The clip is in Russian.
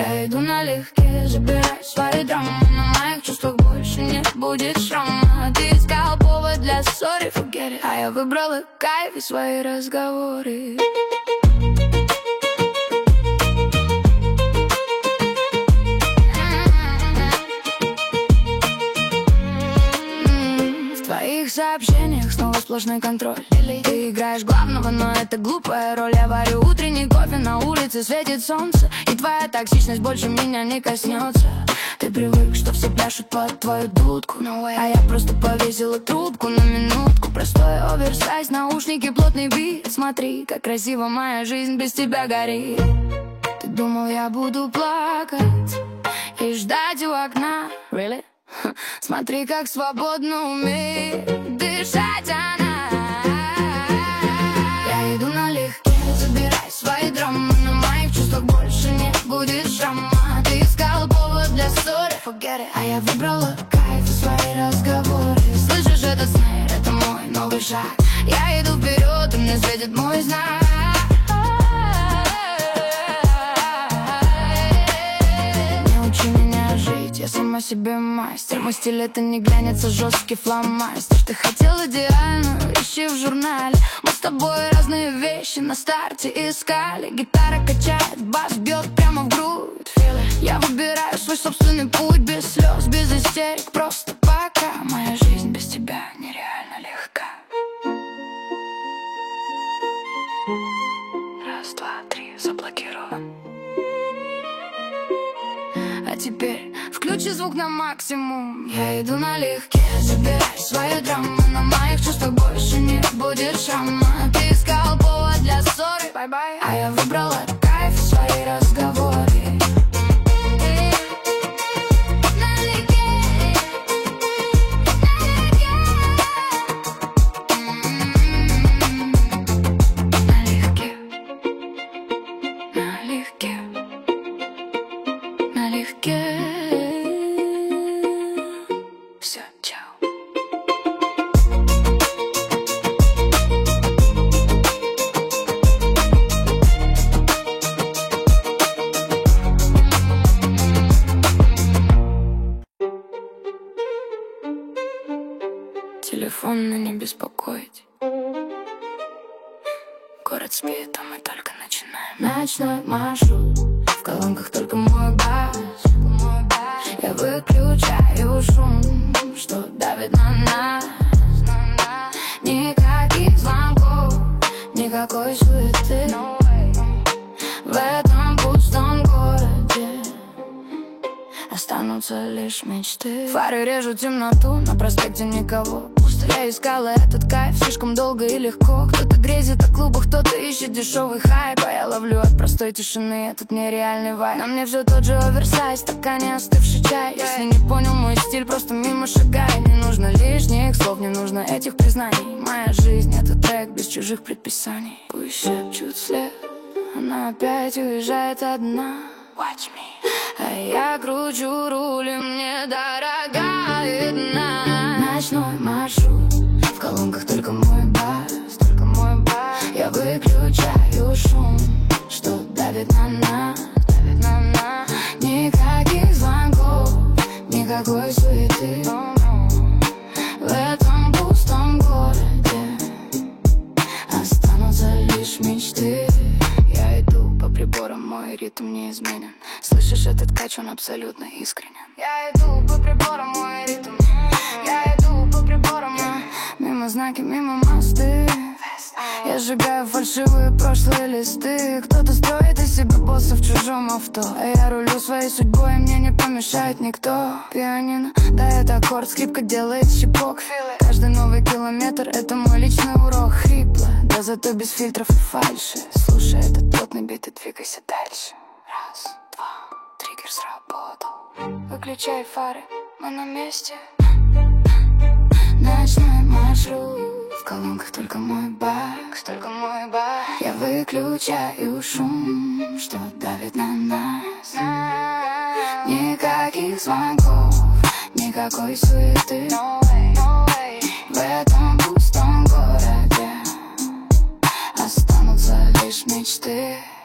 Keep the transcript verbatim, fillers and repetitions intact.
Я иду налегке, забирай свои драмы. На моих чувствах больше не будет шрама. Ты искал повод для ссоры, forget it. А я выбрала кайф и свои разговоры. В твоих сообщениях снова сплошной контроль. Ты играешь главного, но это глупая роль. Я варю утренний кофе, на улице светит солнце, и твоя токсичность больше меня не коснется. Ты привык, что все пляшут под твою дудку, а я просто повесила трубку на минутку. Простой оверсайз, наушники, плотный бит. Смотри, как красиво моя жизнь без тебя горит. Ты думал, я буду плакать и ждать у окна? Really? Смотри, как свободно умеет дышать она. Я иду налегке, забирай свои драмы. На моих чувствах больше не будет шрама. Ты искал повод для ссоры, forget it. А я выбрала кайф и свои разговоры. Слышишь этот снейр, это мой новый шаг. Я иду вперед, и мне светит мой знак. Не учи меня жить, я сама себе мастер. Мой стиль это не глянец, а жесткий фломастер. Ты хотел идеальную, ищи в журнале. Мы с тобой разные вещи на старте искали. Гитара качает, бас бьет прямо в грудь. Я выбираю свой собственный путь, без слез, без истерик, просто пока. Моя жизнь без тебя нереально легка. Раз, два, три, заблокирован. А теперь включи звук на максимум. Я иду налегке, забирай свои драмы. На моих чувствах больше не будет шрама. Ты искал повод для ссоры, бай-бай. А я выбрала кайф и свои разговоры. Все, чао. Телефон на не беспокоить. Город спит, а мы только начинаем. Ночной маршрут, в колонках только мой бас. Я выключаю шум, что давит на нас. Никаких звонков, никакой суеты. В этом пустом городе останутся лишь мечты. Фары режут темноту, на проспекте никого. Пусто. Я искала этот кайф слишком долго и легко. Кто-то грезит о клубах, кто-то ищет дешевый хайп. А я ловлю от простой тишины этот нереальный вайб. На мне все тот же оверсайз, стакане остывший чай. Если не понял мой стиль, просто мимо шагай. Не нужно лишних слов, не нужно этих признаний. Моя жизнь — это трек без чужих предписаний. Пусть шепчут вслед, она опять уезжает одна. Watch me. А я кручу руль, и мне дорогая дна. Ночной маршрут, в колонках только мой бас, только мой бас. Я выключаю шум, что давит на нас, давит на нас. Никаких звонков, никакой суеты. В этом пустом городе останутся лишь мечты. Я иду по приборам, мой ритм неизменен. Слышишь этот кач, он абсолютно искренен. Я иду по приборам, мой ритм. Я иду по приборам, мимо знаки, мимо мосты. Я сжигаю фальшивые прошлые листы. Кто-то строит из себя босса в чужом авто, а я рулю своей судьбой, и мне не помешает никто. Пианино дает аккорд, скрипка делает щипок. Каждый новый километр — это мой личный урок. Хрипло, да зато без фильтров и фальши. Слушай этот плотный бит и двигайся дальше. Раз, два, триггер сработал. Выключай фары, мы на месте. Ночной маршрут, в колонках только мой бас, только мой бас. Я выключаю шум, что давит на нас. Никаких звонков, никакой суеты. No way, no way. В этом пустом городе останутся лишь мечты.